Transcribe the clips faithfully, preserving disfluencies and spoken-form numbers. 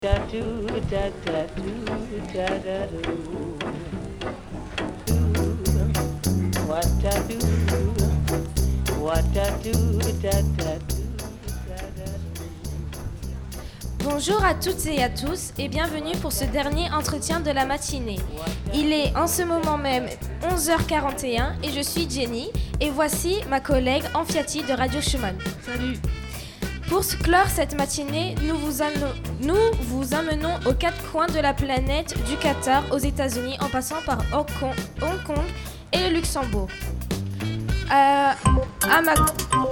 da do da da do da da do do what da do what da do da da do da da do. Bonjour à toutes et à tous et bienvenue pour ce dernier entretien de la matinée. Il est en ce moment même onze heures quarante et un et je suis Jenny et voici ma collègue Amfiati de Radio Schumann. Salut. Pour clore cette matinée, nous vous, amenons, nous vous amenons aux quatre coins de la planète, du Qatar aux États-Unis en passant par Hong Kong, Hong Kong et le Luxembourg. Euh, à ma...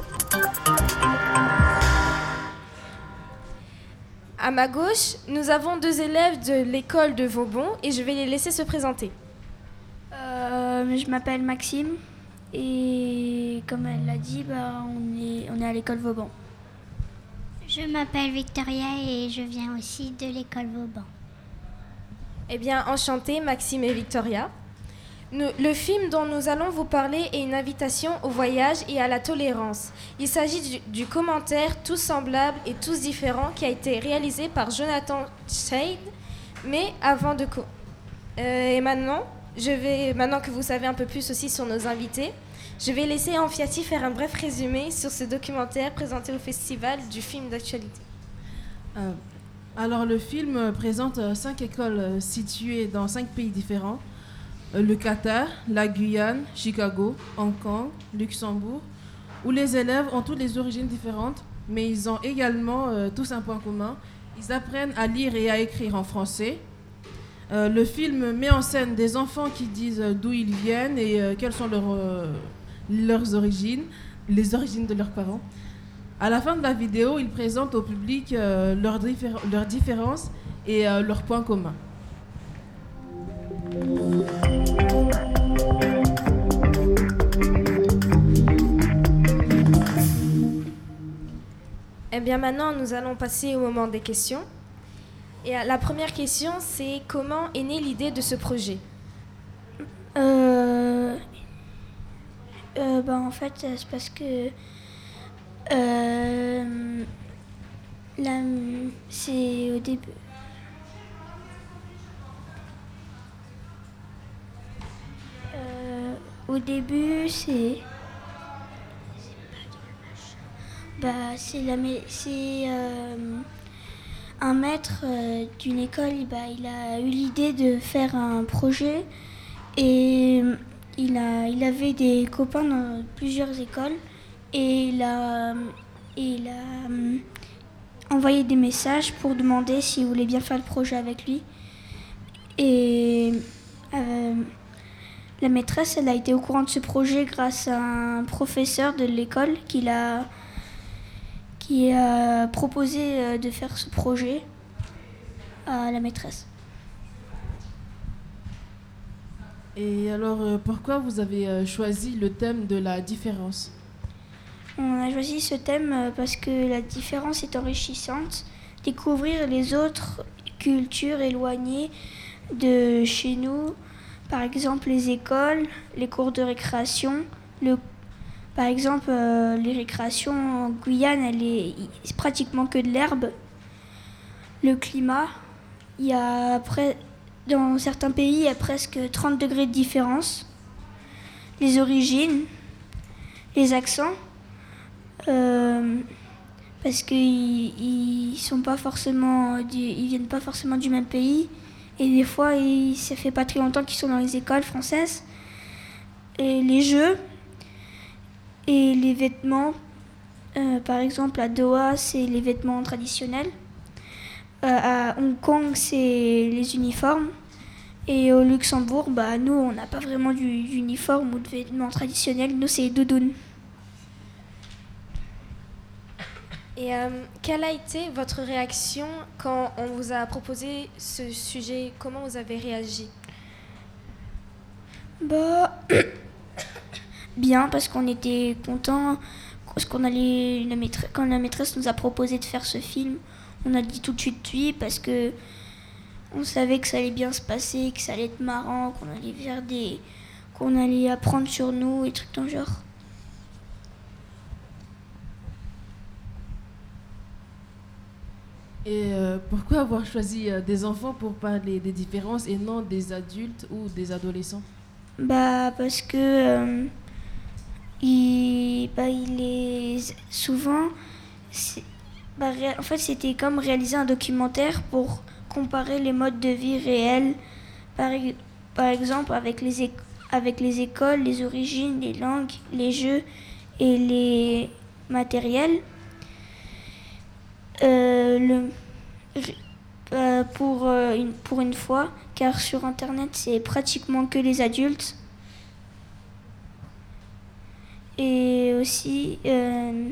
À ma gauche, nous avons deux élèves de l'école de Vauban et je vais les laisser se présenter. Euh, je m'appelle Maxime et comme elle l'a dit, bah, on, est, on est à l'école Vauban. Je m'appelle Victoria et je viens aussi de l'école Vauban. Eh bien, enchantée, Maxime et Victoria. Nous, le film dont nous allons vous parler est une invitation au voyage et à la tolérance. Il s'agit du, du commentaire Tous semblables et tous différents qui a été réalisé par Jonathan Shade. Mais avant de... Co- euh, et maintenant, je vais, maintenant que vous savez un peu plus aussi sur nos invités, je vais laisser Amfiati faire un bref résumé sur ce documentaire présenté au festival du film d'actualité. Euh, alors le film euh, présente euh, cinq écoles euh, situées dans cinq pays différents. Euh, le Qatar, la Guyane, Chicago, Hong Kong, Luxembourg, où les élèves ont toutes les origines différentes, mais ils ont également euh, tous un point commun. Ils apprennent à lire et à écrire en français. Euh, le film met en scène des enfants qui disent euh, d'où ils viennent et euh, quelles sont leurs... Euh, leurs origines, les origines de leurs parents. À la fin de la vidéo, ils présentent au public euh, leurs, diffé- leurs différences et euh, leurs points communs. Eh bien maintenant, nous allons passer au moment des questions. Et euh, la première question, c'est comment est née l'idée de ce projet ? Euh, euh, bah, en fait, c'est parce que euh, là, c'est au début. Euh, au début, c'est. Bah, c'est la, mé- c'est euh, un maître euh, d'une école. Bah, il a eu l'idée de faire un projet et il a, il avait des copains dans plusieurs écoles et il a, et il a euh, envoyé des messages pour demander s'il voulait bien faire le projet avec lui. Et euh, la maîtresse, elle a été au courant de ce projet grâce à un professeur de l'école qui l'a qui a proposé de faire ce projet à la maîtresse. Et alors, euh, pourquoi vous avez euh, choisi le thème de la différence ? On a choisi ce thème euh, parce que la différence est enrichissante. Découvrir les autres cultures éloignées de chez nous, par exemple les écoles, les cours de récréation, le Par exemple, euh, les récréations en Guyane, elle est, c'est pratiquement que de l'herbe. Le climat, il y a près, dans certains pays, il y a presque trente degrés de différence. Les origines, les accents, euh, parce qu'ils ils sont pas forcément, du, ils viennent pas forcément du même pays. Et des fois, ils, ça fait pas très longtemps qu'ils sont dans les écoles françaises. Et les jeux. Et les vêtements, euh, par exemple à Doha, c'est les vêtements traditionnels. Euh, à Hong Kong, c'est les uniformes. Et au Luxembourg, bah, nous, on n'a pas vraiment du- d'uniforme ou de vêtements traditionnels. Nous, c'est les doudounes. Et euh, quelle a été votre réaction quand on vous a proposé ce sujet ? Comment vous avez réagi ? Bah, bien, parce qu'on était contents. Parce qu'on allait, la maîtresse, quand la maîtresse nous a proposé de faire ce film, on a dit tout de suite oui, parce que on savait que ça allait bien se passer, que ça allait être marrant, qu'on allait faire des, qu'on allait apprendre sur nous et trucs dans le genre. Et euh, pourquoi avoir choisi euh, des enfants pour parler des différences et non des adultes ou des adolescents? Bah parce que euh, il, bah, il est souvent, c'est- bah, ré- en fait c'était comme réaliser un documentaire pour comparer les modes de vie réels, par, e- par exemple avec les, éc- avec les écoles, les origines, les langues, les jeux et les matériels. Euh, le, euh, pour, euh, une, pour une fois, car sur Internet, c'est pratiquement que les adultes. Et aussi, euh,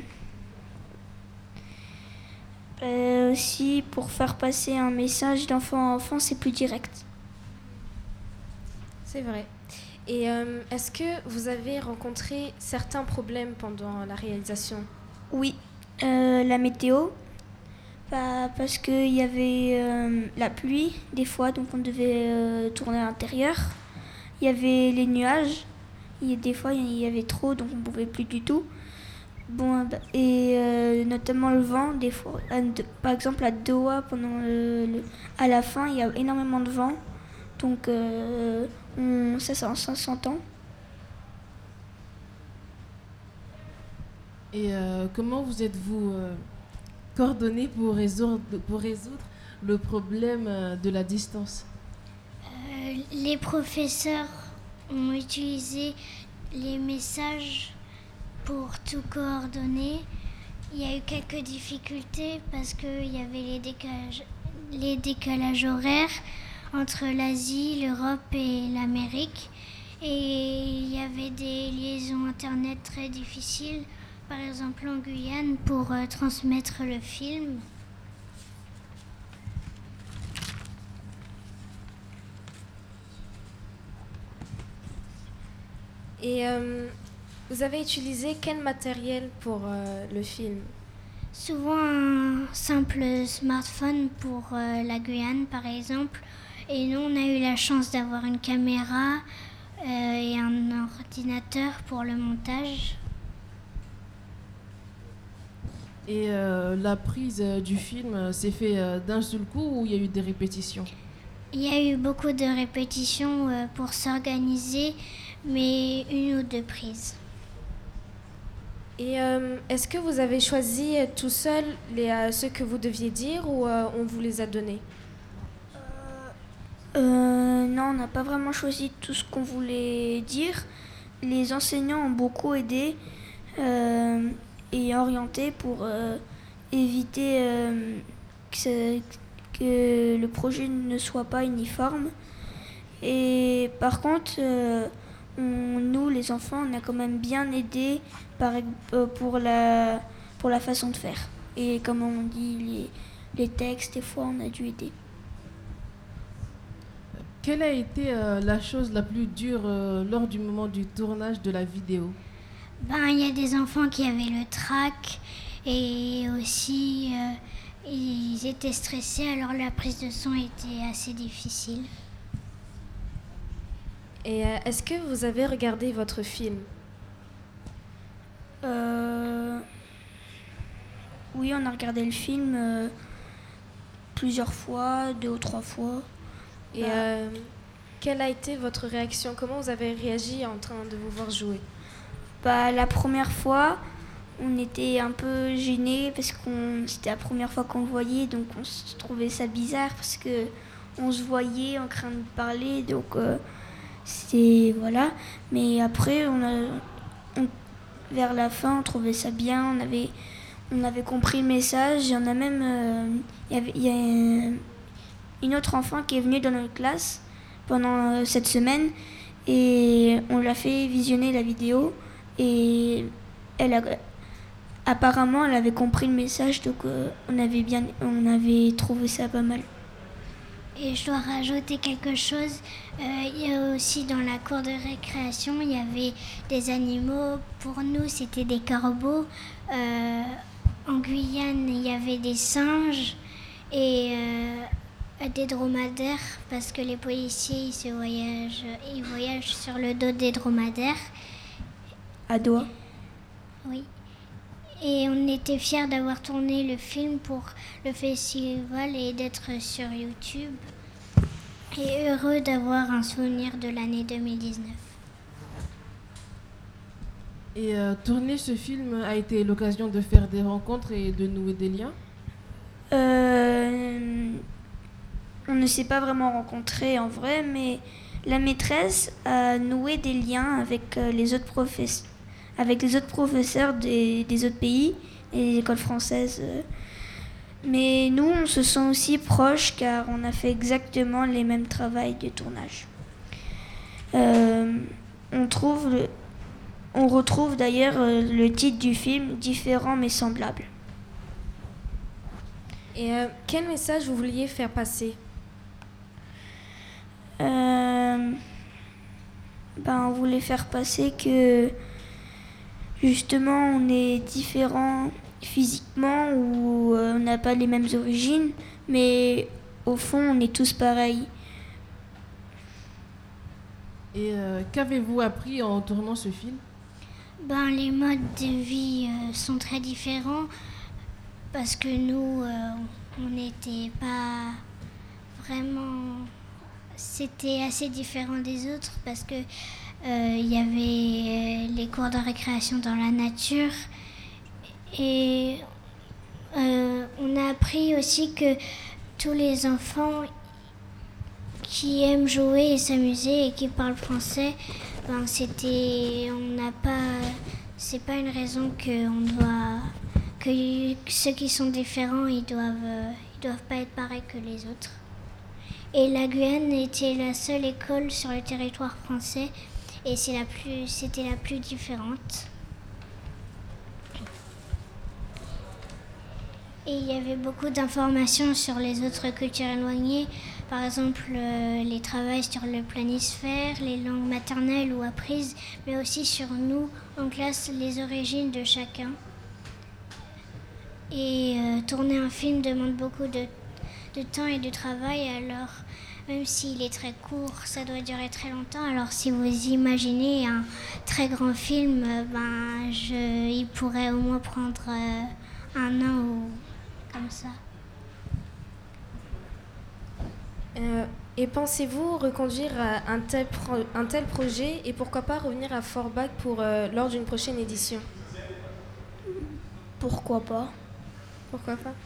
euh, aussi, pour faire passer un message d'enfant à enfant, c'est plus direct. C'est vrai. Et euh, est-ce que vous avez rencontré certains problèmes pendant la réalisation? Oui, euh, la météo, bah, parce qu'il y avait euh, la pluie des fois, donc on devait euh, tourner à l'intérieur. Il y avait les nuages, il y a des fois il y avait trop, donc on ne pouvait plus du tout. Bon, bah, et euh, notamment le vent, des fois, à De- par exemple à Doha, pendant le, le- à la fin, il y a énormément de vent, donc euh, on, ça, ça, ça s'entend. Et euh, comment vous êtes-vous euh, coordonné pour résoudre, pour résoudre le problème euh, de la distance? Euh, les professeurs ont utilisé les messages pour tout coordonner. Il y a eu quelques difficultés parce qu'il y avait les décalages, les décalages horaires entre l'Asie, l'Europe et l'Amérique. Et il y avait des liaisons Internet très difficiles, par exemple en Guyane, pour euh, transmettre le film. Et euh, vous avez utilisé quel matériel pour euh, le film? Souvent un simple smartphone pour euh, la Guyane par exemple. Et nous on a eu la chance d'avoir une caméra euh, et un ordinateur pour le montage. Et euh, la prise euh, du film euh, s'est fait euh, d'un seul coup ou il y a eu des répétitions? Il y a eu beaucoup de répétitions euh, pour s'organiser, mais une ou deux prises. Et euh, est-ce que vous avez choisi euh, tout seul les, euh, ce que vous deviez dire ou euh, on vous les a donnés? Euh, non, on n'a pas vraiment choisi tout ce qu'on voulait dire. Les enseignants ont beaucoup aidé euh, et orienté pour euh, éviter euh, que, ça- que le projet ne soit pas uniforme. Et par contre, euh, on- nous, les enfants, on a quand même bien aidé par, euh, pour, la, pour la façon de faire. Et comme on dit, les, les textes, des fois, on a dû aider. Quelle a été euh, la chose la plus dure euh, lors du moment du tournage de la vidéo? Ben, il y a des enfants qui avaient le trac et aussi euh, ils étaient stressés, alors la prise de son était assez difficile. Et euh, est-ce que vous avez regardé votre film? Euh, Oui, on a regardé le film euh, plusieurs fois, deux ou trois fois. Et Bah. euh, quelle a été votre réaction? Comment vous avez réagi en train de vous voir jouer? Bah, la première fois, on était un peu gênés parce que c'était la première fois qu'on le voyait, donc on se trouvait ça bizarre parce que on se voyait en train de parler, donc euh, c'est voilà. Mais après, on a, on- vers la fin, on trouvait ça bien, on avait, on avait compris le message. Il y en a même, euh, il y avait, il y a une autre enfant qui est venue dans notre classe pendant euh, cette semaine et on l'a fait visionner la vidéo et elle a, apparemment elle avait compris le message, donc euh, on avait bien, on avait trouvé ça pas mal. Et je dois rajouter quelque chose. Euh, il y a aussi dans la cour de récréation, il y avait des animaux. Pour nous, c'était des corbeaux. Euh, en Guyane, il y avait des singes et euh, des dromadaires parce que les policiers ils se voyagent, ils voyagent sur le dos des dromadaires. À Doha. Oui. Et on était fiers d'avoir tourné le film pour le festival et d'être sur YouTube. Et heureux d'avoir un souvenir de l'année deux mille dix-neuf. Et euh, tourner ce film a été l'occasion de faire des rencontres et de nouer des liens. Euh, on ne s'est pas vraiment rencontrés en vrai, mais la maîtresse a noué des liens avec euh, les autres professeurs, avec les autres professeurs des, des autres pays et les écoles françaises. euh. Mais nous, on se sent aussi proches car on a fait exactement les mêmes travaux de tournage. Euh, on trouve le- on retrouve d'ailleurs euh, le titre du film, différent mais semblable. Et euh, quel message vous vouliez faire passer? Euh, ben, on voulait faire passer que justement on est différents physiquement ou euh, on n'a pas les mêmes origines, mais au fond on est tous pareils. Et euh, qu'avez-vous appris en tournant ce film? Ben, les modes de vie euh, sont très différents parce que nous, euh, on n'était pas vraiment... C'était assez différent des autres parce que euh, il y avait euh, les cours de récréation dans la nature et euh, on a appris aussi que tous les enfants qui aiment jouer et s'amuser et qui parlent français, ben c'était, on n'a pas, c'est pas une raison que on doit, que ceux qui sont différents, ils doivent, euh, ils doivent pas être pareils que les autres. Et la Guyane était la seule école sur le territoire français et c'est la plus, c'était la plus différente. Et il y avait beaucoup d'informations sur les autres cultures éloignées, par exemple euh, les travaux sur le planisphère, les langues maternelles ou apprises, mais aussi sur nous en classe, les origines de chacun. Et euh, tourner un film demande beaucoup de, de temps et de travail, alors même s'il est très court, ça doit durer très longtemps. Alors si vous imaginez un très grand film, euh, ben, je, il pourrait au moins prendre euh, un an ou comme ça. Euh, et pensez-vous reconduire euh, un, tel pro- un tel projet et pourquoi pas revenir à Forbach pour, euh, lors d'une prochaine édition? Pourquoi pas? Pourquoi pas?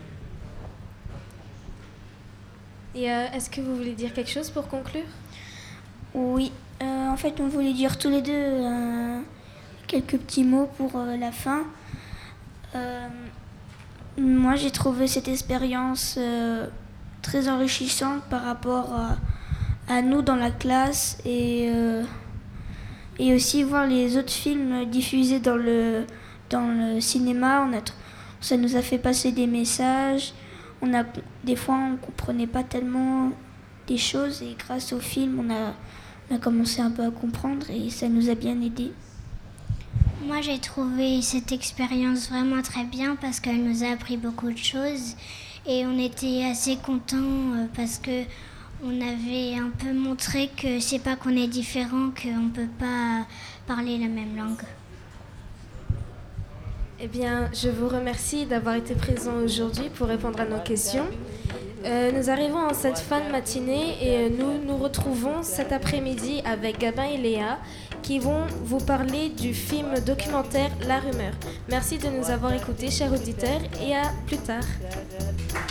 Et euh, est-ce que vous voulez dire quelque chose pour conclure? Oui, euh, en fait on voulait dire tous les deux euh, quelques petits mots pour euh, la fin. Euh, moi j'ai trouvé cette expérience euh, très enrichissante par rapport à, à nous dans la classe et, euh, et aussi voir les autres films diffusés dans le, dans le cinéma. On a, tr- ça nous a fait passer des messages. On a, des fois on ne comprenait pas tellement des choses et grâce au film on a, on a commencé un peu à comprendre et ça nous a bien aidés. Moi, j'ai trouvé cette expérience vraiment très bien parce qu'elle nous a appris beaucoup de choses et on était assez contents euh, parce que on avait un peu montré que c'est pas qu'on est différent, qu'on peut pas parler la même langue. Eh bien, je vous remercie d'avoir été présent aujourd'hui pour répondre à nos questions. Euh, nous arrivons en cette fin de matinée et nous nous retrouvons cet après-midi avec Gabin et Léa qui vont vous parler du film documentaire La Rumeur. Merci de nous avoir écoutés, chers auditeurs, et à plus tard.